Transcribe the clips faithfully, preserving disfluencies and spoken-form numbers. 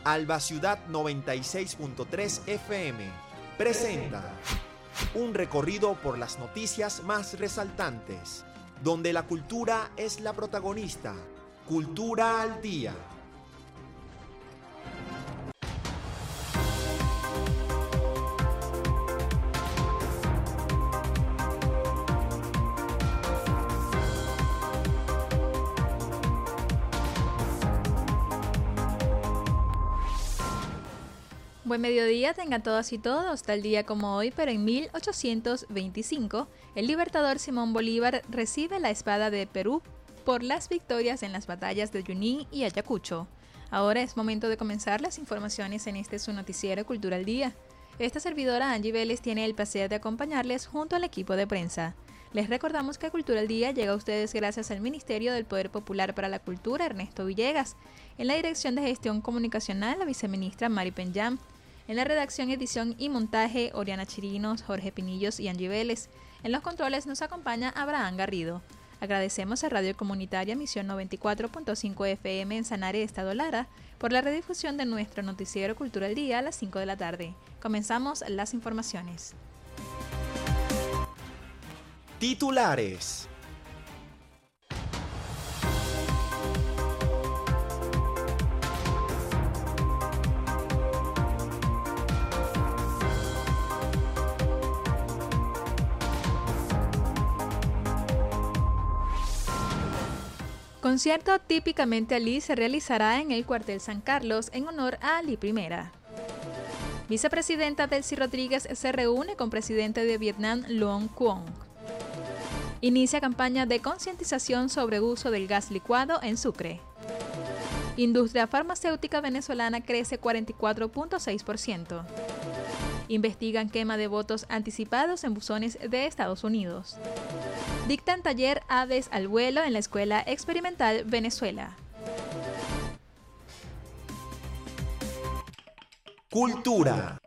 Alba Ciudad noventa y seis punto tres F M presenta un recorrido por las noticias más resaltantes, donde la cultura es la protagonista. Cultura al Día. Buen mediodía tengan todas y todos, tal día como hoy, pero en mil ochocientos veinticinco, el libertador Simón Bolívar recibe la espada de Perú por las victorias en las batallas de Junín y Ayacucho. Ahora es momento de comenzar las informaciones en este su noticiero Cultura al Día. Esta servidora Angie Vélez tiene el placer de acompañarles junto al equipo de prensa. Les recordamos que Cultura al Día llega a ustedes gracias al Ministerio del Poder Popular para la Cultura, Ernesto Villegas. En la Dirección de Gestión Comunicacional, la viceministra Mari Penyam. En la redacción, edición y montaje, Oriana Chirinos, Jorge Pinillos y Angie Vélez. En los controles nos acompaña Abraham Garrido. Agradecemos a Radio Comunitaria Misión noventa y cuatro punto cinco F M en Sanare, Estado Lara, por la redifusión de nuestro noticiero Cultura al Día a las cinco de la tarde. Comenzamos las informaciones. Titulares. Concierto típicamente Ali se realizará en el cuartel San Carlos en honor a Ali Primera. Vicepresidenta Delcy Rodríguez se reúne con presidente de Vietnam Luong Quong. Inicia campaña de concientización sobre uso del gas licuado en Sucre. Industria farmacéutica venezolana crece cuarenta y cuatro punto seis por ciento. Investigan quema de votos anticipados en buzones de Estados Unidos. Dictan taller Aves al vuelo en la Escuela Experimental Venezuela. Cultura.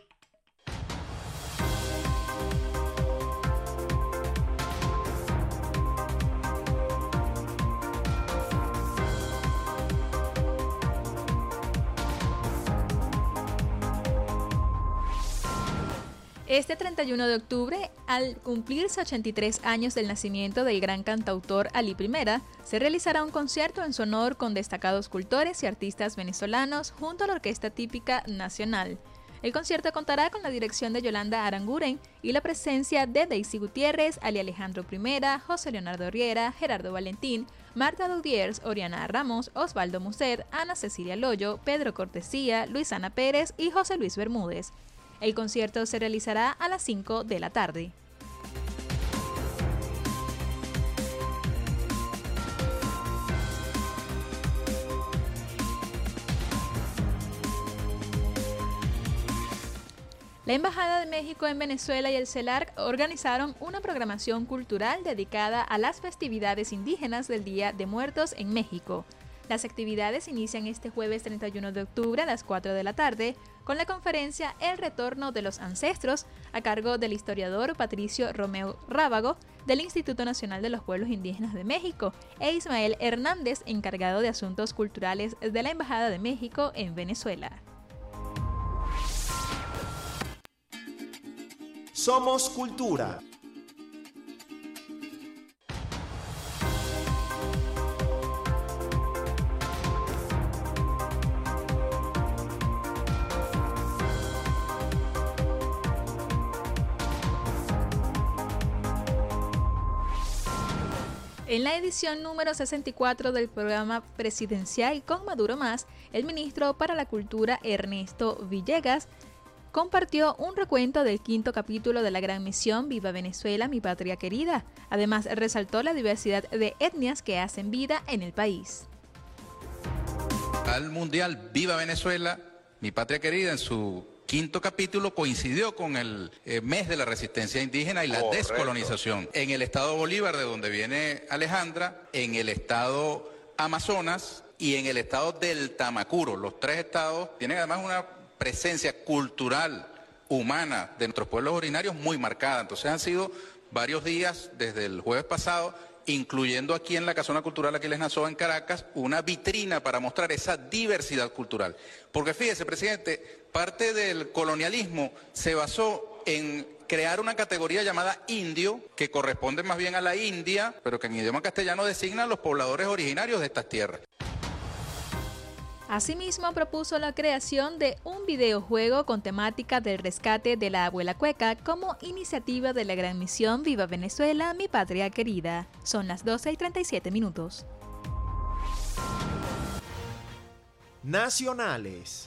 Este treinta y uno de octubre, al cumplirse ochenta y tres años del nacimiento del gran cantautor Ali Primera, se realizará un concierto en su honor con destacados cultores y artistas venezolanos junto a la Orquesta Típica Nacional. El concierto contará con la dirección de Yolanda Aranguren y la presencia de Daisy Gutiérrez, Ali Alejandro Primera, José Leonardo Riera, Gerardo Valentín, Marta Dudiers, Oriana Ramos, Osvaldo Muset, Ana Cecilia Loyo, Pedro Cortesía, Luisana Pérez y José Luis Bermúdez. El concierto se realizará a las cinco de la tarde. La Embajada de México en Venezuela y el CELAC organizaron una programación cultural dedicada a las festividades indígenas del Día de Muertos en México. Las actividades inician este jueves treinta y uno de octubre a las cuatro de la tarde con la conferencia El Retorno de los Ancestros a cargo del historiador Patricio Romeo Rábago del Instituto Nacional de los Pueblos Indígenas de México e Ismael Hernández, encargado de Asuntos Culturales de la Embajada de México en Venezuela. Somos Cultura. En la edición número sesenta y cuatro del programa presidencial Con Maduro Más, el ministro para la Cultura Ernesto Villegas compartió un recuento del quinto capítulo de la gran misión Viva Venezuela, mi patria querida. Además, resaltó la diversidad de etnias que hacen vida en el país. Al Mundial Viva Venezuela, mi patria querida, en su quinto capítulo coincidió con el eh, mes de la resistencia indígena y la Correcto. descolonización. En el estado Bolívar, de donde viene Alejandra, en el estado Amazonas y en el estado del Tamacuro. Los tres estados tienen además una presencia cultural, humana de nuestros pueblos originarios muy marcada. Entonces han sido varios días desde el jueves pasado incluyendo aquí en la Casona Cultural Aquiles Nazoa en Caracas, una vitrina para mostrar esa diversidad cultural. Porque fíjese, presidente, parte del colonialismo se basó en crear una categoría llamada indio, que corresponde más bien a la India, pero que en idioma castellano designa a los pobladores originarios de estas tierras. Asimismo, propuso la creación de un videojuego con temática del rescate de la abuela cueca como iniciativa de la gran misión Viva Venezuela, mi patria querida. Son las doce y treinta y siete minutos. Nacionales.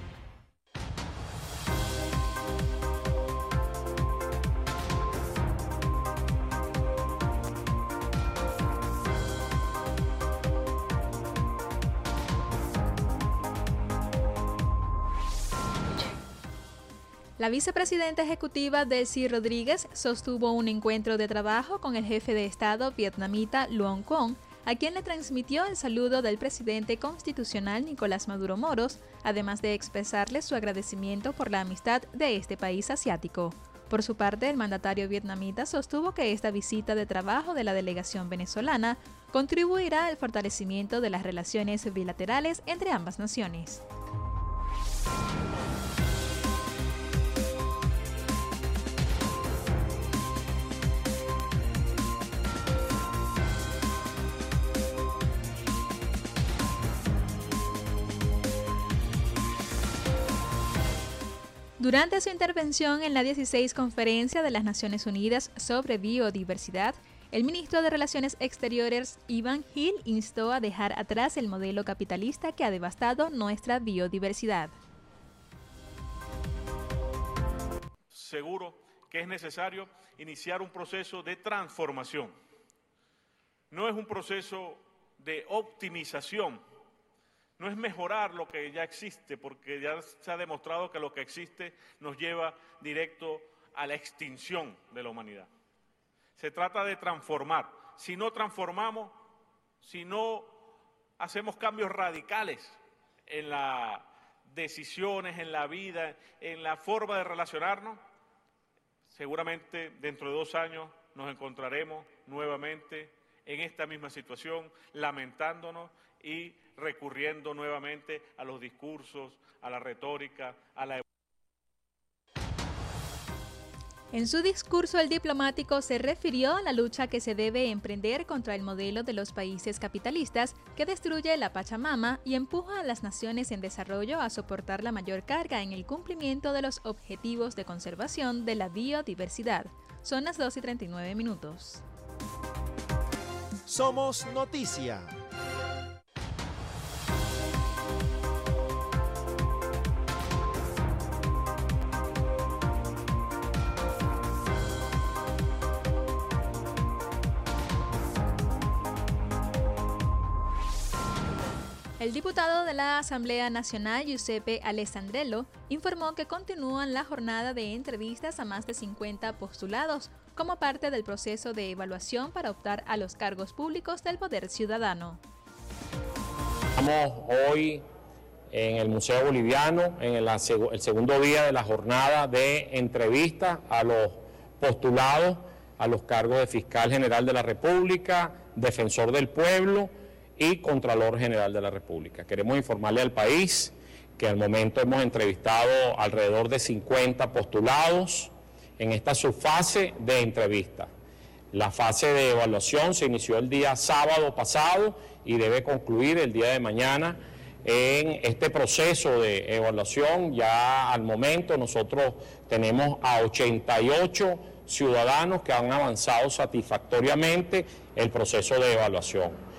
La vicepresidenta ejecutiva Delcy Rodríguez sostuvo un encuentro de trabajo con el jefe de Estado vietnamita Luong Quong, a quien le transmitió el saludo del presidente constitucional Nicolás Maduro Moros, además de expresarle su agradecimiento por la amistad de este país asiático. Por su parte, el mandatario vietnamita sostuvo que esta visita de trabajo de la delegación venezolana contribuirá al fortalecimiento de las relaciones bilaterales entre ambas naciones. Durante su intervención en la dieciséis Conferencia de las Naciones Unidas sobre Biodiversidad, el ministro de Relaciones Exteriores, Iván Gil, instó a dejar atrás el modelo capitalista que ha devastado nuestra biodiversidad. Seguro que es necesario iniciar un proceso de transformación. No es un proceso de optimización. No es mejorar lo que ya existe, porque ya se ha demostrado que lo que existe nos lleva directo a la extinción de la humanidad. Se trata de transformar. Si no transformamos, si no hacemos cambios radicales en las decisiones, en la vida, en la forma de relacionarnos, seguramente dentro de dos años nos encontraremos nuevamente en esta misma situación, lamentándonos y recurriendo nuevamente a los discursos, a la retórica, a la... En su discurso, el diplomático se refirió a la lucha que se debe emprender contra el modelo de los países capitalistas que destruye la Pachamama y empuja a las naciones en desarrollo a soportar la mayor carga en el cumplimiento de los objetivos de conservación de la biodiversidad. Son las dos y treinta y nueve minutos. Somos Noticia. El diputado de la Asamblea Nacional, Giuseppe Alessandrello, informó que continúan la jornada de entrevistas a más de cincuenta postulados como parte del proceso de evaluación para optar a los cargos públicos del Poder Ciudadano. Estamos hoy en el Museo Boliviano, en el, el segundo día de la jornada de entrevistas a los postulados a los cargos de Fiscal General de la República, Defensor del Pueblo y Contralor General de la República. Queremos informarle al país que al momento hemos entrevistado alrededor de cincuenta postulados en esta subfase de entrevista. La fase de evaluación se inició el día sábado pasado y debe concluir el día de mañana. En este proceso de evaluación, ya al momento nosotros tenemos a ochenta y ocho ciudadanos que han avanzado satisfactoriamente el proceso de evaluación.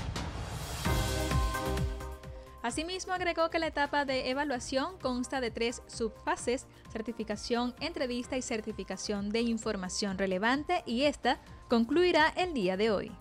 Asimismo, agregó que la etapa de evaluación consta de tres subfases: certificación, entrevista y certificación de información relevante, y esta concluirá el día de hoy.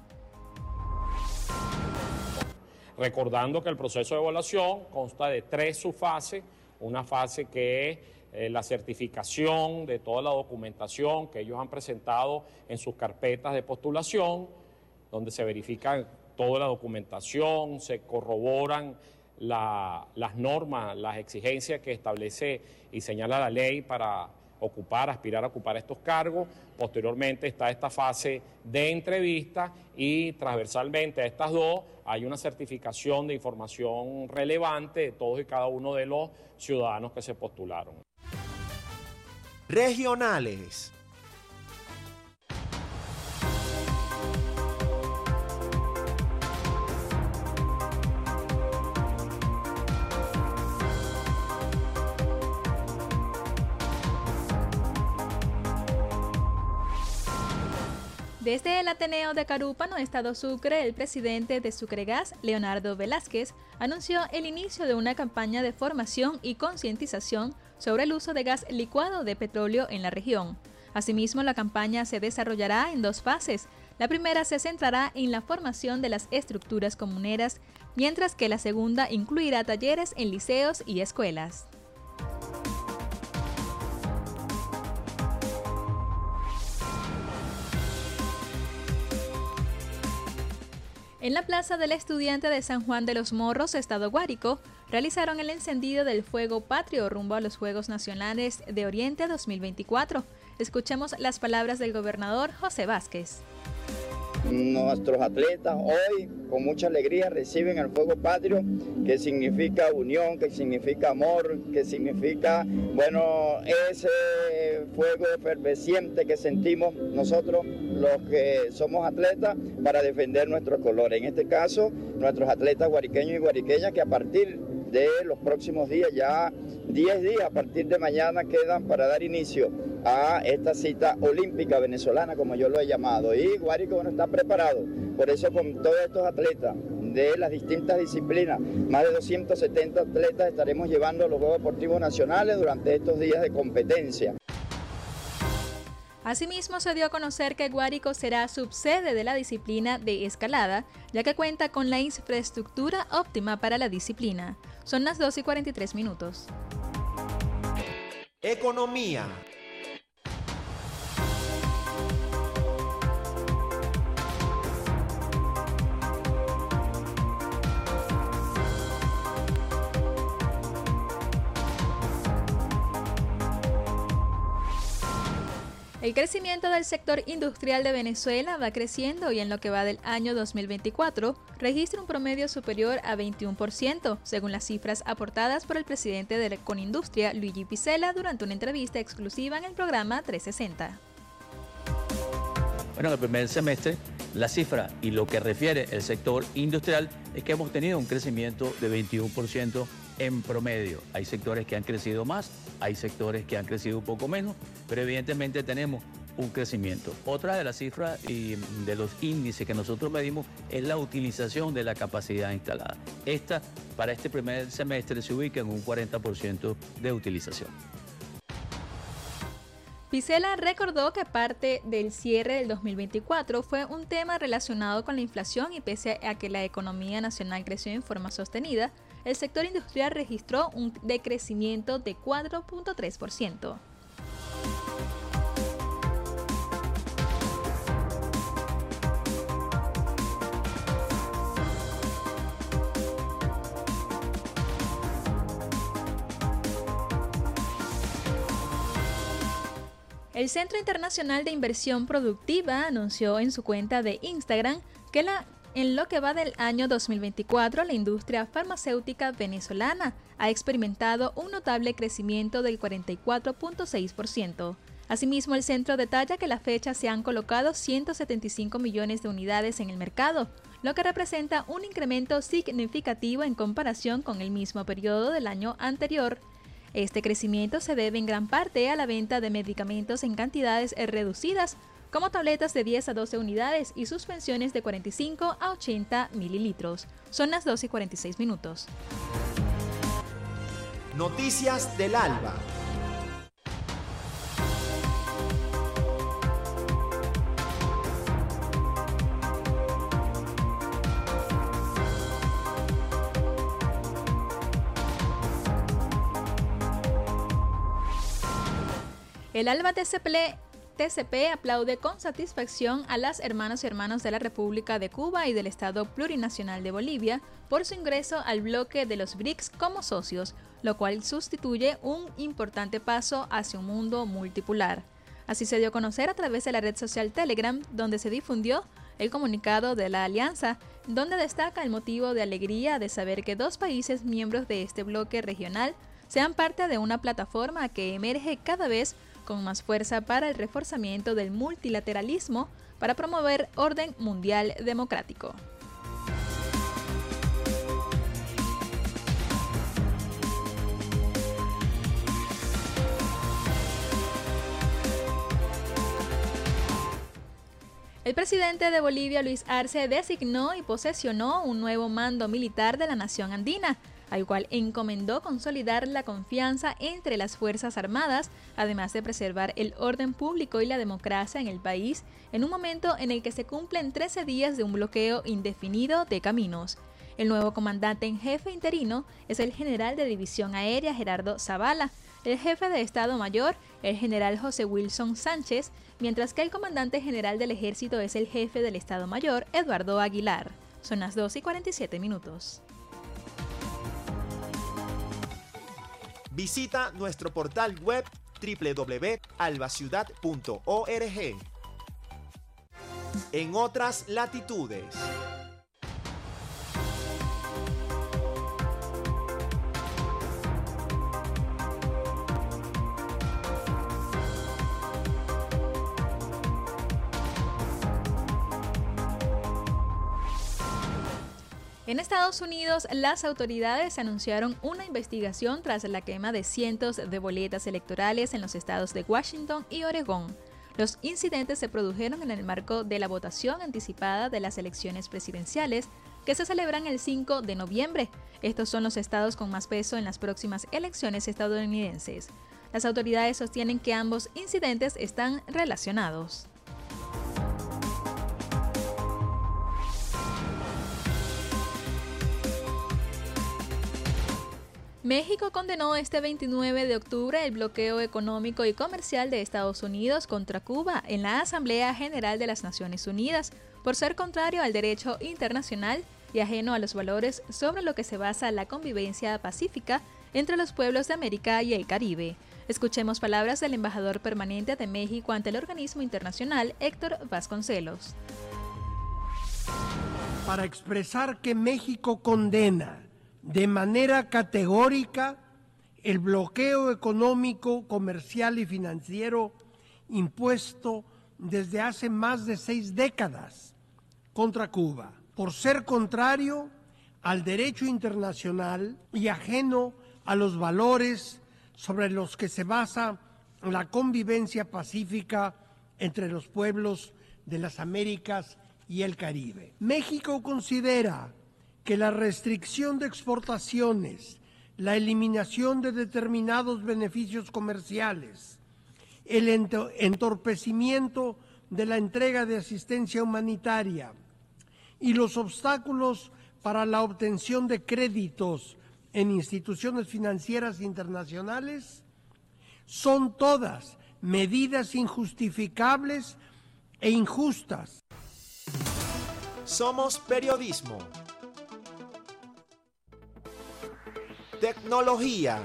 Recordando que el proceso de evaluación consta de tres subfases, una fase que es eh, la certificación de toda la documentación que ellos han presentado en sus carpetas de postulación, donde se verifica toda la documentación, se corroboran La, las normas, las exigencias que establece y señala la ley para ocupar, aspirar a ocupar estos cargos. Posteriormente está esta fase de entrevista y transversalmente a estas dos hay una certificación de información relevante de todos y cada uno de los ciudadanos que se postularon. Regionales. Desde el Ateneo de Carúpano, Estado Sucre, el presidente de Sucregas, Leonardo Velázquez, anunció el inicio de una campaña de formación y concientización sobre el uso de gas licuado de petróleo en la región. Asimismo, la campaña se desarrollará en dos fases. La primera se centrará en la formación de las estructuras comuneras, mientras que la segunda incluirá talleres en liceos y escuelas. En la Plaza del Estudiante de San Juan de los Morros, Estado Guárico, realizaron el encendido del fuego patrio rumbo a los Juegos Nacionales de Oriente dos mil veinticuatro. Escuchemos las palabras del gobernador José Vázquez. Nuestros atletas hoy con mucha alegría reciben el fuego patrio, que significa unión, que significa amor, que significa, bueno, ese fuego efervesciente que sentimos nosotros los que somos atletas para defender nuestros colores. En este caso, nuestros atletas guariqueños y guariqueñas que a partir de los próximos días, ya diez días a partir de mañana quedan para dar inicio a esta cita olímpica venezolana, como yo lo he llamado, y Guárico bueno, está preparado. Por eso con todos estos atletas de las distintas disciplinas, más de doscientos setenta atletas estaremos llevando a los Juegos Deportivos Nacionales durante estos días de competencia. Asimismo, se dio a conocer que Guárico será subsede de la disciplina de escalada, ya que cuenta con la infraestructura óptima para la disciplina. Son las dos y cuarenta y tres minutos. Economía. El crecimiento del sector industrial de Venezuela va creciendo y en lo que va del año dos mil veinticuatro registra un promedio superior a veintiuno por ciento, según las cifras aportadas por el presidente de Conindustria, Luigi Picella, durante una entrevista exclusiva en el programa trescientos sesenta. Bueno, en el primer semestre, la cifra y lo que refiere el sector industrial es que hemos tenido un crecimiento de veintiuno por ciento en promedio. Hay sectores que han crecido más, hay sectores que han crecido un poco menos, pero evidentemente tenemos un crecimiento. Otra de las cifras y de los índices que nosotros medimos es la utilización de la capacidad instalada. Esta, para este primer semestre, se ubica en un cuarenta por ciento de utilización. Picella recordó que parte del cierre del dos mil veinticuatro fue un tema relacionado con la inflación y pese a que la economía nacional creció en forma sostenida, el sector industrial registró un decrecimiento de cuatro punto tres por ciento. El Centro Internacional de Inversión Productiva anunció en su cuenta de Instagram que la, en lo que va del año dos mil veinticuatro, la industria farmacéutica venezolana ha experimentado un notable crecimiento del cuarenta y cuatro punto seis por ciento. Asimismo, el centro detalla que a la fecha se han colocado ciento setenta y cinco millones de unidades en el mercado, lo que representa un incremento significativo en comparación con el mismo periodo del año anterior. Este crecimiento se debe en gran parte a la venta de medicamentos en cantidades reducidas, como tabletas de diez a doce unidades y suspensiones de cuarenta y cinco a ochenta mililitros. Son las dos y cuarenta y seis minutos. Noticias del Alba. El Alba T C P L T C P aplaude con satisfacción a las hermanas y hermanos de la República de Cuba y del Estado Plurinacional de Bolivia por su ingreso al bloque de los B R I C S como socios, lo cual sustituye un importante paso hacia un mundo multipolar. Así se dio a conocer a través de la red social Telegram, donde se difundió el comunicado de la alianza, donde destaca el motivo de alegría de saber que dos países miembros de este bloque regional sean parte de una plataforma que emerge cada vez con más fuerza para el reforzamiento del multilateralismo para promover orden mundial democrático. El presidente de Bolivia, Luis Arce, designó y posesionó un nuevo mando militar de la nación andina, al cual encomendó consolidar la confianza entre las Fuerzas Armadas, además de preservar el orden público y la democracia en el país, en un momento en el que se cumplen trece días de un bloqueo indefinido de caminos. El nuevo comandante en jefe interino es el general de División Aérea Gerardo Zavala, el jefe de Estado Mayor, el general José Wilson Sánchez, mientras que el comandante general del Ejército es el jefe del Estado Mayor, Eduardo Aguilar. Son las dos y cuarenta y siete minutos. Visita nuestro portal web doble u doble u doble u punto albaciudad punto org. En otras latitudes. En Estados Unidos, las autoridades anunciaron una investigación tras la quema de cientos de boletas electorales en los estados de Washington y Oregón. Los incidentes se produjeron en el marco de la votación anticipada de las elecciones presidenciales que se celebran el cinco de noviembre. Estos son los estados con más peso en las próximas elecciones estadounidenses. Las autoridades sostienen que ambos incidentes están relacionados. México condenó este veintinueve de octubre el bloqueo económico y comercial de Estados Unidos contra Cuba en la Asamblea General de las Naciones Unidas por ser contrario al derecho internacional y ajeno a los valores sobre lo que se basa la convivencia pacífica entre los pueblos de América y el Caribe. Escuchemos palabras del embajador permanente de México ante el organismo internacional, Héctor Vasconcelos. Para expresar que México condena de manera categórica el bloqueo económico, comercial y financiero impuesto desde hace más de seis décadas contra Cuba, por ser contrario al derecho internacional y ajeno a los valores sobre los que se basa la convivencia pacífica entre los pueblos de las Américas y el Caribe. México considera que la restricción de exportaciones, la eliminación de determinados beneficios comerciales, el entorpecimiento de la entrega de asistencia humanitaria y los obstáculos para la obtención de créditos en instituciones financieras internacionales son todas medidas injustificables e injustas. Somos periodismo. Tecnología.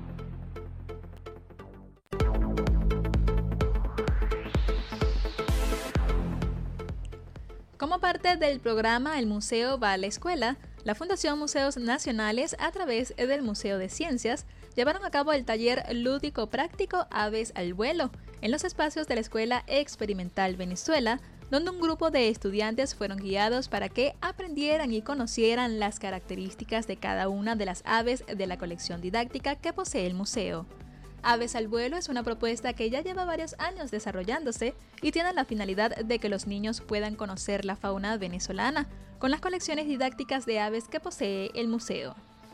Como parte del programa El Museo va a la Escuela, la Fundación Museos Nacionales, a través del Museo de Ciencias, llevaron a cabo el taller lúdico práctico Aves al Vuelo en los espacios de la Escuela Experimental Venezuela, donde un grupo de estudiantes fueron guiados para que aprendieran y conocieran las características de cada una de las aves de la colección didáctica que posee el museo. Aves al Vuelo es una propuesta que ya lleva varios años desarrollándose y tiene la finalidad de que los niños puedan conocer la fauna venezolana con las colecciones didácticas de aves que posee el museo.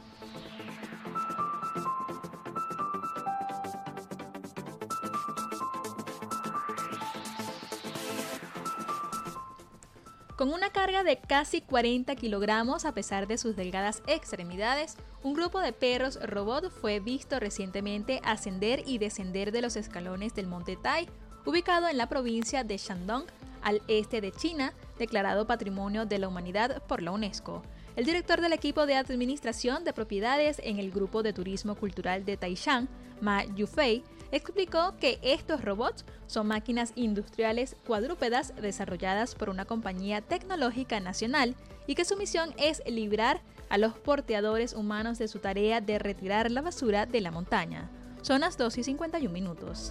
Con una carga de casi cuarenta kilogramos a pesar de sus delgadas extremidades, un grupo de perros robot fue visto recientemente ascender y descender de los escalones del Monte Tai, ubicado en la provincia de Shandong, al este de China, declarado Patrimonio de la Humanidad por la UNESCO. El director del equipo de administración de propiedades en el Grupo de Turismo Cultural de Taishan, Ma Yufei, explicó que estos robots son máquinas industriales cuadrúpedas desarrolladas por una compañía tecnológica nacional y que su misión es librar a los porteadores humanos de su tarea de retirar la basura de la montaña. Son las dos y cincuenta y un minutos.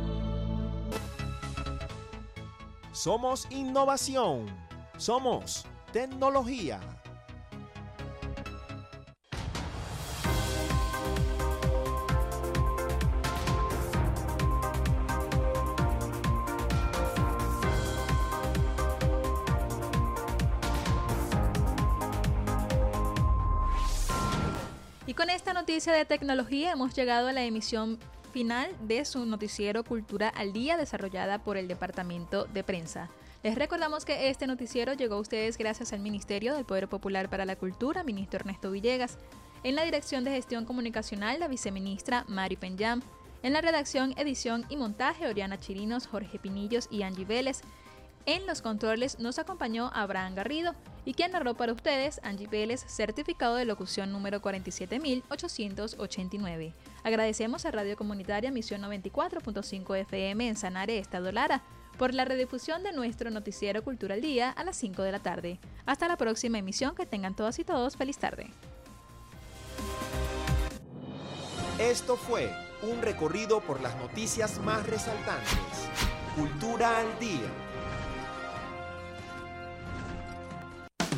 Somos innovación. Somos tecnología. Y con esta noticia de tecnología hemos llegado a la emisión final de su noticiero Cultura al Día, desarrollada por el Departamento de Prensa. Les recordamos que este noticiero llegó a ustedes gracias al Ministerio del Poder Popular para la Cultura, ministro Ernesto Villegas. En la Dirección de Gestión Comunicacional, la viceministra Mari Penyam. En la redacción, edición y montaje, Oriana Chirinos, Jorge Pinillos y Angie Vélez. En los controles nos acompañó Abraham Garrido y quien narró para ustedes, Angie Vélez, certificado de locución número cuarenta y siete mil ochocientos ochenta y nueve. Agradecemos a Radio Comunitaria Misión noventa y cuatro punto cinco F M en Sanare, Estado Lara, por la redifusión de nuestro noticiero Cultura al Día a las cinco de la tarde. Hasta la próxima emisión, que tengan todas y todos feliz tarde. Esto fue un recorrido por las noticias más resaltantes. Cultura al Día.